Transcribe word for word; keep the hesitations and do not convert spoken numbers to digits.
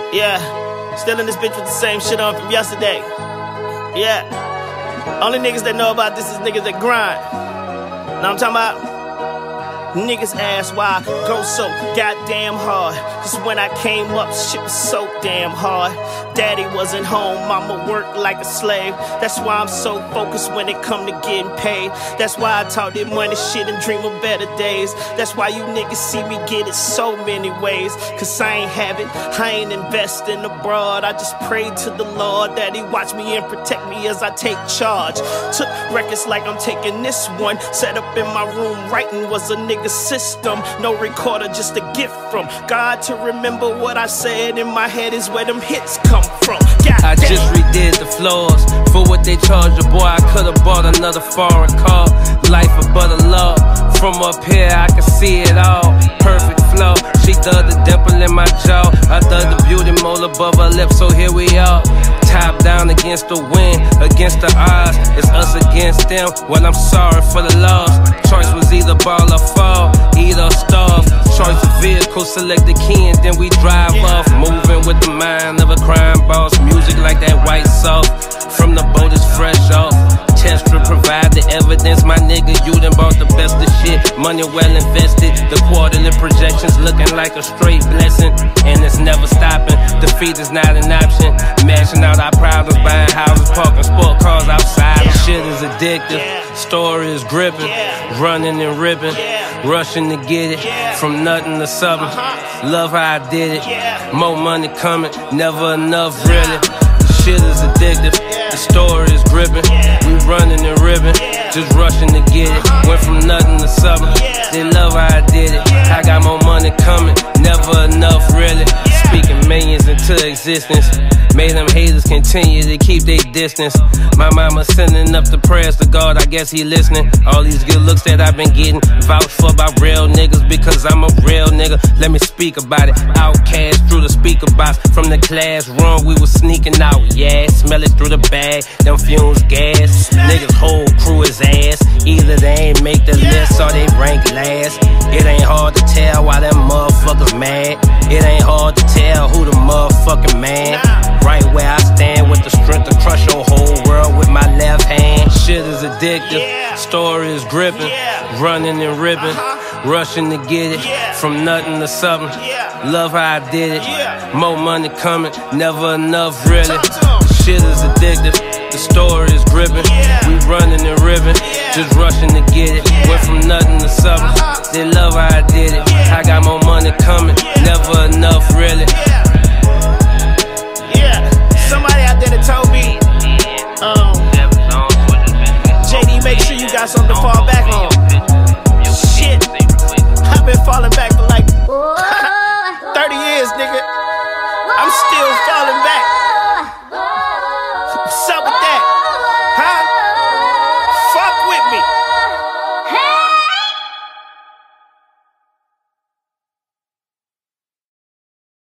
Yeah, still in this bitch with the same shit on from yesterday. Yeah, only niggas that know about this is niggas that grind. Know what I'm talking about? Niggas ask why I go so goddamn hard. Cause when I came up, shit was so damn hard. Daddy wasn't home, mama worked like a slave. That's why I'm so focused when it come to getting paid. That's why I talk that money shit and dream of better days. That's why you niggas see me get it so many ways. Cause I ain't have it, I ain't investing abroad. I just pray to the Lord that he watch me and protect me as I take charge. Took records like I'm taking this one. Set up in my room, writing was a nigga system. No recorder, just a gift from God to remember what I said. In my head is where them hits come from. God I just redid the floors for what they charged a boy. I could've bought another foreign car. Life above the law. From up here I can see it all. Perfect flow. She dug the dimple in my jaw. I dug the beauty mole above her lips. So here we are. Top down against the wind, against the odds. It's us against them. Well, I'm sorry for the loss. Choice was either ball or fall, eat or starve. Choice of vehicle, select the key and then we drive off. Moving with the mind of a crime boss. Music like that white sauce. From the boat is fresh off. Testra provide the evidence, my nigga, you done bought the best of shit. Money well invested, the quarterly projections looking like a straight blessing. And it's never stopping, defeat is not an option. Mashing out our problems, buying houses, parking sport cars outside. The shit is addictive, story is gripping. Running and ripping, rushing to get it. From nothing to something, love how I did it. More money coming, never enough really. The shit is addictive, the story is gripping. We running and ripping, just rushing to get it. Went from nothing to something, they love how I did it. I got more money coming, never enough really. Speaking millions into existence, made them haters continue to keep their distance. My mama sending up the prayers to God, I guess he listening. All these good looks that I've been getting, vouched for by real niggas because I'm a real nigga. Let me speak about it. Outcast through the speaker box. From the classroom we was sneaking out. Yeah, smell it through the bag, them fumes gas. Niggas whole crew is ass. Either they ain't make the list or they rank last. It ain't hard to tell why them motherfuckers mad. It ain't hard to tell who the motherfucking man. Right where I stand with the strength to crush your whole world with my left hand. Shit is addictive, story is gripping. Running and ripping, rushing to get it. From nothing to something, love how I did it. More money coming, never enough really. The shit is addictive, the story is gripping. We running and ripping, just rushing to get it. Went from nothing to something, they love how I did it. I got more money coming, never enough really. Yeah, somebody out there that told me, um, J D, make sure you got something to fall back on. Shit, I've been falling back for like thirty years, nigga. I'm still falling back.